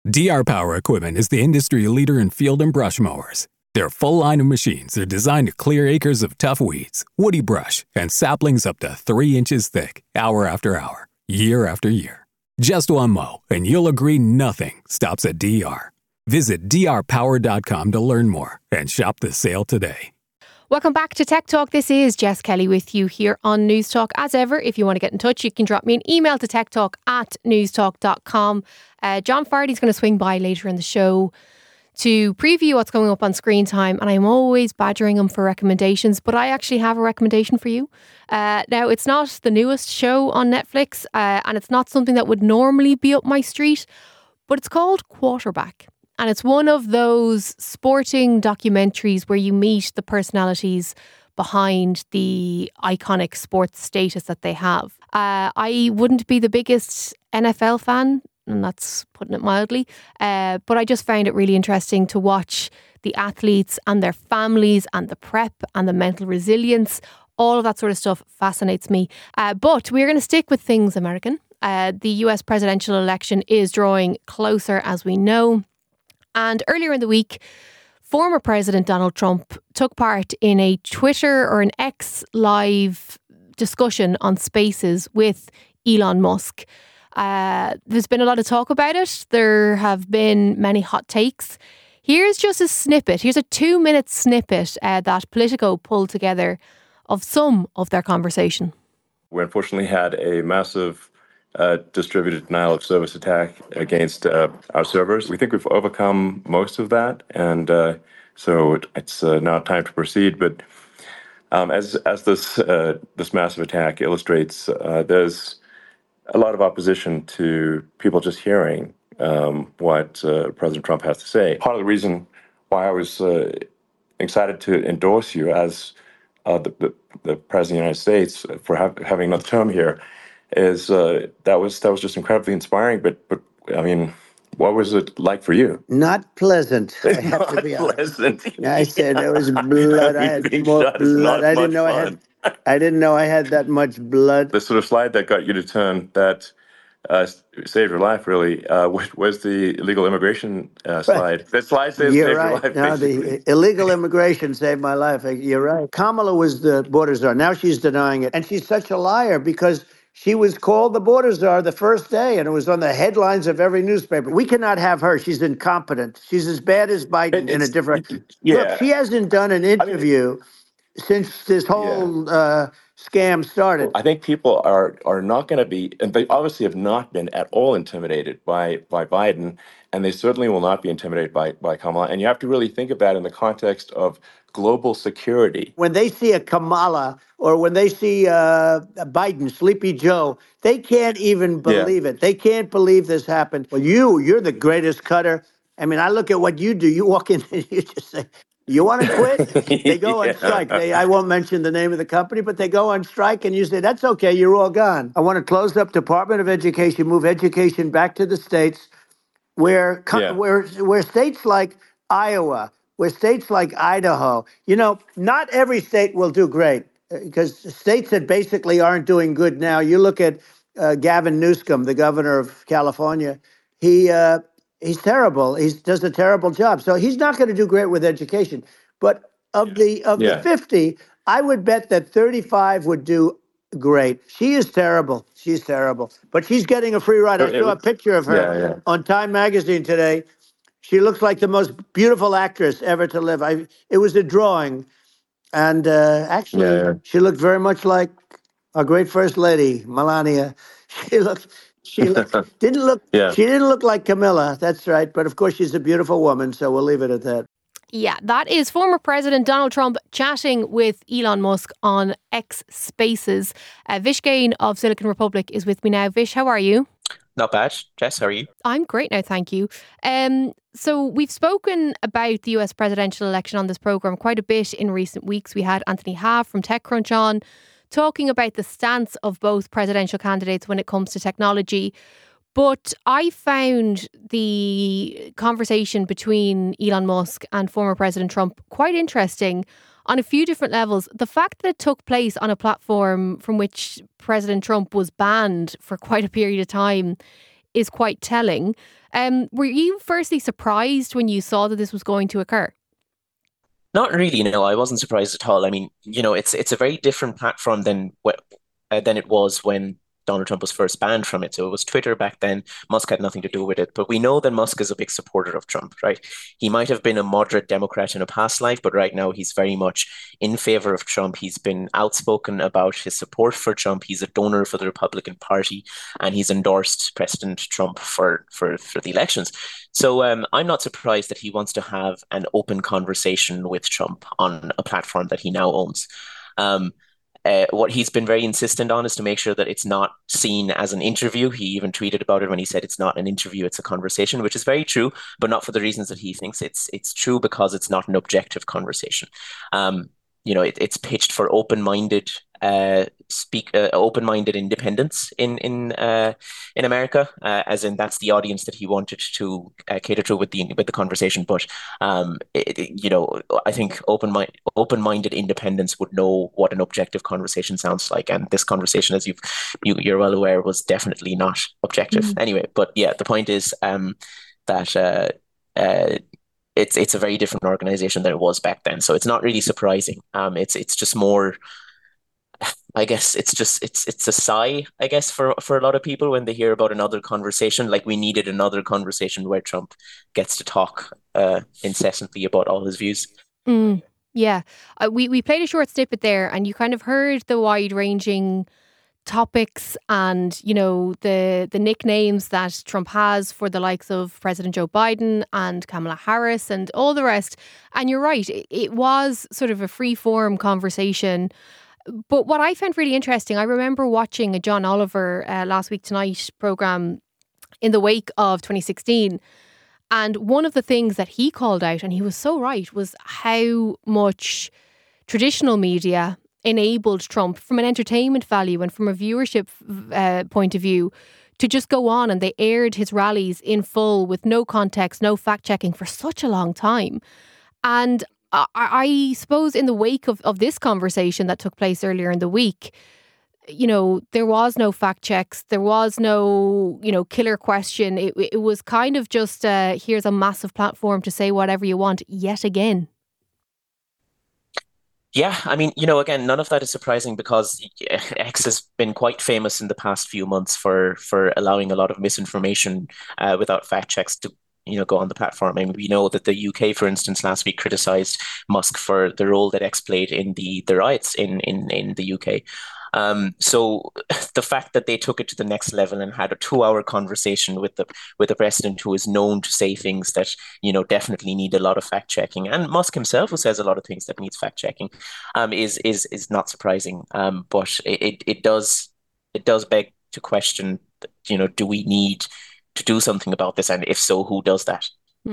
DR Power Equipment is the industry leader in field and brush mowers. Their full line of machines are designed to clear acres of tough weeds, woody brush, and saplings up to 3 inches thick, hour after hour, year after year. Just one mow, and you'll agree nothing stops at DR. Visit drpower.com to learn more and shop the sale today. Welcome back to Tech Talk. This is Jess Kelly with you here on News Talk. As ever, if you want to get in touch, you can drop me an email to techtalk@newstalk.com. John Fardy's going to swing by later in the show to preview what's going up on Screen Time, and I'm always badgering him for recommendations, but I actually have a recommendation for you. Now, it's not the newest show on Netflix, and it's not something that would normally be up my street, but it's called Quarterback. And it's one of those sporting documentaries where you meet the personalities behind the iconic sports status that they have. I wouldn't be the biggest NFL fan, and that's putting it mildly, but I just found it really interesting to watch the athletes and their families and the prep and the mental resilience. All of that sort of stuff fascinates me. But we're going to stick with things American. The US presidential election is drawing closer, as we know. And earlier in the week, former President Donald Trump took part in a Twitter or an X live discussion on Spaces with Elon Musk. There's been a lot of talk about it. There have been many hot takes. Here's just a snippet. Here's a 2-minute snippet that Politico pulled together of some of their conversation. We unfortunately had a massive distributed denial of service attack against our servers. We think we've overcome most of that, and so it's now time to proceed. But as this massive attack illustrates, there's a lot of opposition to people just hearing what President Trump has to say. Part of the reason why I was excited to endorse you as the President of the United States for having another term here is that was just incredibly inspiring. But I mean, what was it like for you? Not pleasant. I have to be honest. I said there was blood. I had more blood. I didn't know I had that much blood. The sort of slide that got you to turn that saved your life really was the illegal immigration slide. That slide saved your life. No, the illegal immigration saved my life. You're right. Kamala was the border czar. Now she's denying it, and she's such a liar because she was called the border czar the first day, and it was on the headlines of every newspaper. We cannot have her. She's incompetent. She's as bad as Biden in a different... Yeah. Look, she hasn't done an interview since this whole scam started. I think people are not going to be, and they obviously have not been at all intimidated by Biden, and they certainly will not be intimidated by Kamala. And you have to really think of that in the context of global security. When they see a Kamala or when they see Biden, Sleepy Joe, they can't even believe it. They can't believe this happened. Well, you're the greatest cutter. I mean, I look at what you do. You walk in and you just say, you want to quit? They go on strike. I won't mention the name of the company, but they go on strike and you say, that's okay, you're all gone. I want to close up Department of Education, move education back to the states where states like Iowa, where states like Idaho, not every state will do great because states that basically aren't doing good now. You look at Gavin Newsom, the governor of California. He's terrible. He does a terrible job. So he's not going to do great with education. But of the 50, I would bet that 35 would do great. She is terrible. She's terrible. But she's getting a free ride. I saw a picture of her on Time Magazine today. She looks like the most beautiful actress ever to live. It was a drawing. And actually, she looked very much like our great First Lady, Melania. She didn't look like Camilla. That's right. But of course, she's a beautiful woman. So we'll leave it at that. Yeah, that is former President Donald Trump chatting with Elon Musk on X Spaces. Vish Gain of Silicon Republic is with me now. Vish, how are you? Not bad. Jess, how are you? I'm great now, thank you. So we've spoken about the US presidential election on this programme quite a bit in recent weeks. We had Anthony Haff from TechCrunch on talking about the stance of both presidential candidates when it comes to technology. But I found the conversation between Elon Musk and former President Trump quite interesting on a few different levels. The fact that it took place on a platform from which President Trump was banned for quite a period of time is quite telling. Were you firstly surprised when you saw that this was going to occur? Not really, no. I wasn't surprised at all. I mean, it's a very different platform than it was when Donald Trump was first banned from it. So it was Twitter back then. Musk had nothing to do with it. But we know that Musk is a big supporter of Trump, right? He might have been a moderate Democrat in a past life, but right now he's very much in favor of Trump. He's been outspoken about his support for Trump. He's a donor for the Republican Party, and he's endorsed President Trump for the elections. So I'm not surprised that he wants to have an open conversation with Trump on a platform that he now owns. What he's been very insistent on is to make sure that it's not seen as an interview. He even tweeted about it when he said it's not an interview, it's a conversation, which is very true, but not for the reasons that he thinks. It's true because it's not an objective conversation. It's pitched for open-minded open-minded independents in America, as in that's the audience that he wanted to cater to with the conversation. But I think open-minded independents would know what an objective conversation sounds like, and this conversation, as you're well aware, was definitely not objective. Mm-hmm. Anyway, but yeah, the point is that. It's a very different organization than it was back then, so it's not really surprising. It's just more. I guess it's a sigh, I guess, for a lot of people when they hear about another conversation. Like, we needed another conversation where Trump gets to talk incessantly about all his views. Yeah, we played a short snippet there, and you kind of heard the wide-ranging topics and, the nicknames that Trump has for the likes of President Joe Biden and Kamala Harris and all the rest. And you're right, it was sort of a free-form conversation. But what I found really interesting, I remember watching a John Oliver Last Week Tonight programme in the wake of 2016. And one of the things that he called out, and he was so right, was how much traditional media enabled Trump from an entertainment value and from a viewership point of view to just go on, and they aired his rallies in full with no context, no fact checking for such a long time. And I suppose in the wake of this conversation that took place earlier in the week, there was no fact checks. There was no, killer question. It was kind of just, here's a massive platform to say whatever you want yet again. Yeah, I mean, again, none of that is surprising because X has been quite famous in the past few months for allowing a lot of misinformation without fact checks to go on the platform. I mean, we know that the UK, for instance, last week criticized Musk for the role that X played in the riots in the UK. So the fact that they took it to the next level and had a 2-hour conversation with the president, who is known to say things that definitely need a lot of fact checking, and Musk himself, who says a lot of things that needs fact checking, is not surprising. But it does beg to question, do we need to do something about this, and if so, who does that?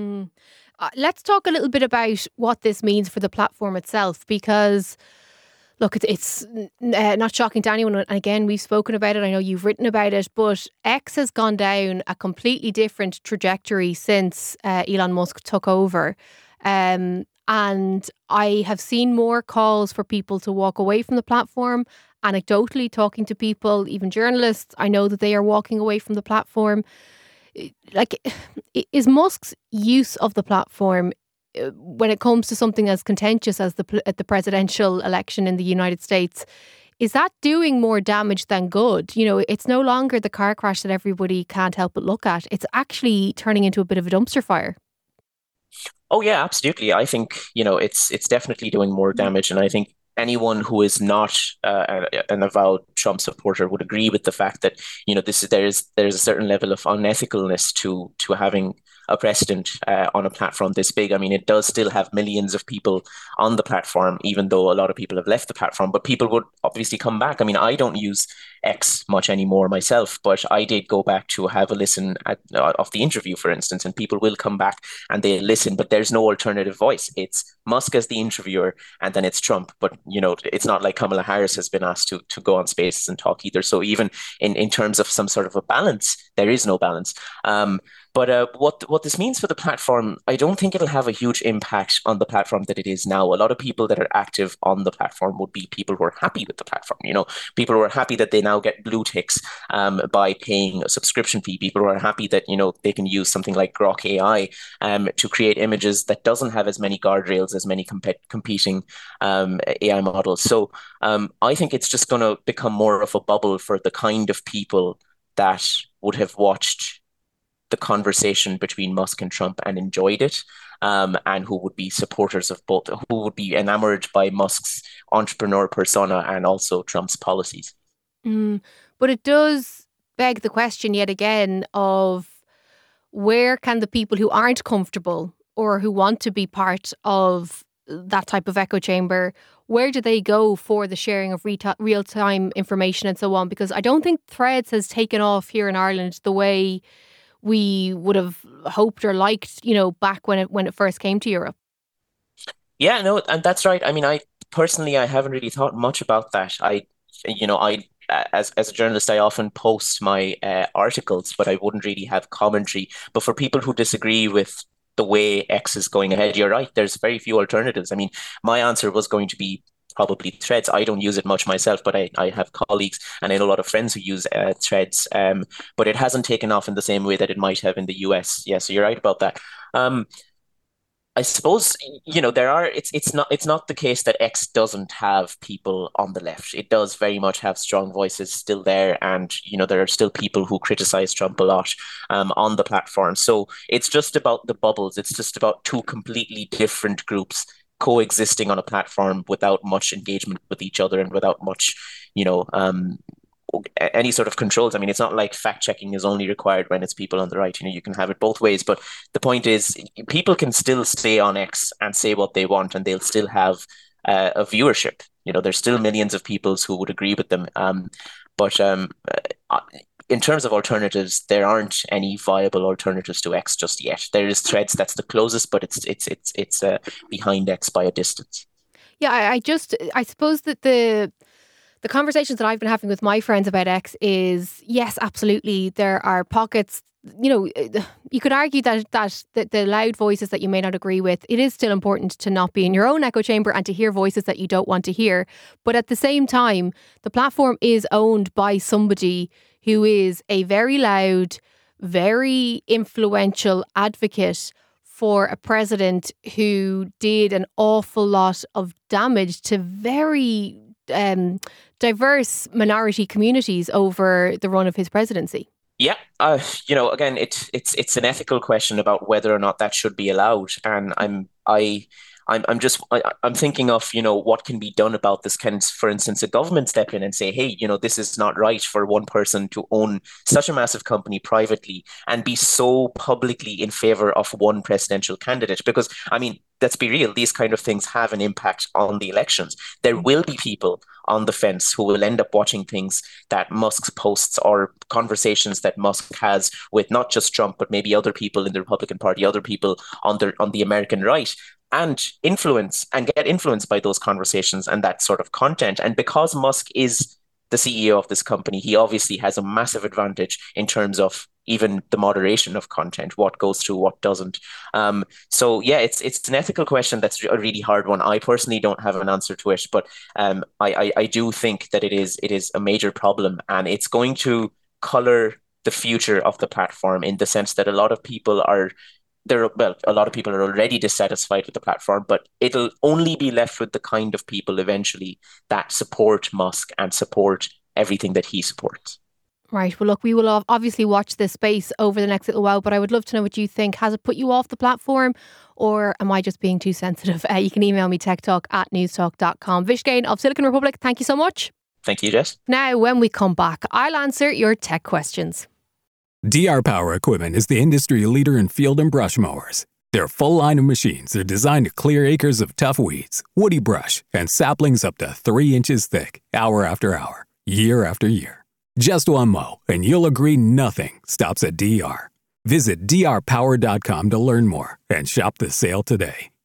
Let's talk a little bit about what this means for the platform itself, because look, it's not shocking to anyone. And again, we've spoken about it. I know you've written about it, but X has gone down a completely different trajectory since Elon Musk took over. And I have seen more calls for people to walk away from the platform. Anecdotally, talking to people, even journalists, I know that they are walking away from the platform. Like, is Musk's use of the platform, when it comes to something as contentious as the presidential election in the United States, is that doing more damage than good? It's no longer the car crash that everybody can't help but look at. It's actually turning into a bit of a dumpster fire. Oh yeah, absolutely. I think it's definitely doing more damage, and I think anyone who is not an avowed Trump supporter would agree with the fact that there's a certain level of unethicalness to having a president on a platform this big. I mean, it does still have millions of people on the platform, even though a lot of people have left the platform, but people would obviously come back. I mean, I don't use X much anymore myself, but I did go back to have a listen of the interview, for instance, and people will come back and they listen, but there's no alternative voice. It's Musk as the interviewer, and then it's Trump. But, it's not like Kamala Harris has been asked to go on Spaces and talk either. So even in terms of some sort of a balance, there is no balance. But what this means for the platform, I don't think it'll have a huge impact on the platform that it is now. A lot of people that are active on the platform would be people who are happy with the platform. People who are happy that they now get blue ticks by paying a subscription fee. People who are happy that they can use something like Grok AI to create images that doesn't have as many guardrails as many competing AI models. So I think it's just going to become more of a bubble for the kind of people that would have watched the conversation between Musk and Trump and enjoyed it, and who would be supporters of both, who would be enamored by Musk's entrepreneur persona and also Trump's policies. But it does beg the question yet again of where can the people who aren't comfortable or who want to be part of that type of echo chamber, where do they go for the sharing of real-time information and so on? Because I don't think Threads has taken off here in Ireland the way we would have hoped or liked, back when it first came to Europe. Yeah, no, and that's right. I mean, I haven't really thought much about that. As a journalist, I often post my articles, but I wouldn't really have commentary. But for people who disagree with the way X is going ahead, you're right. There's very few alternatives. I mean, my answer was going to be probably Threads. I don't use it much myself, but I have colleagues and I know a lot of friends who use Threads. But it hasn't taken off in the same way that it might have in the US. Yeah, so you're right about that. I suppose it's not the case that X doesn't have people on the left. It does very much have strong voices still there, and there are still people who criticize Trump a lot on the platform. So it's just about the bubbles. It's just about two completely different groups coexisting on a platform without much engagement with each other and without much, any sort of controls. I mean, it's not like fact checking is only required when it's people on the right. You can have it both ways. But the point is, people can still stay on X and say what they want, and they'll still have a viewership. There's still millions of people who would agree with them. But in terms of alternatives, there aren't any viable alternatives to X just yet. There is Threads that's the closest, but it's behind X by a distance. Yeah, I suppose that the conversations that I've been having with my friends about X is, yes, absolutely, there are pockets. You could argue that the loud voices that you may not agree with, it is still important to not be in your own echo chamber and to hear voices that you don't want to hear. But at the same time, the platform is owned by somebody who is a very loud, very influential advocate for a president who did an awful lot of damage to very diverse minority communities over the run of his presidency. Yeah, again, it's an ethical question about whether or not that should be allowed, and I'm thinking of what can be done about this. Can, for instance, a government step in and say, hey, this is not right for one person to own such a massive company privately and be so publicly in favor of one presidential candidate? Because, I mean, let's be real, these kind of things have an impact on the elections. There will be people on the fence who will end up watching things that Musk posts or conversations that Musk has with not just Trump, but maybe other people in the Republican Party, other people on the American right, and get influenced by those conversations and that sort of content. And because Musk is the CEO of this company, he obviously has a massive advantage in terms of even the moderation of content, what goes through, what doesn't. So yeah, it's an ethical question that's a really hard one. I personally don't have an answer to it, but I do think that it is a major problem, and it's going to color the future of the platform in the sense that a lot of people are already dissatisfied with the platform, but it'll only be left with the kind of people eventually that support Musk and support everything that he supports. Right. Well, look, we will obviously watch this space over the next little while, but I would love to know what you think. Has it put you off the platform, or am I just being too sensitive? You can email me techtalk@newstalk.com. Vish Gain of Silicon Republic, thank you so much. Thank you, Jess. Now, when we come back, I'll answer your tech questions. DR Power Equipment is the industry leader in field and brush mowers. Their full line of machines are designed to clear acres of tough weeds, woody brush, and saplings up to 3 inches thick, hour after hour, year after year. Just one mow, and you'll agree nothing stops at DR. Visit drpower.com to learn more and shop the sale today.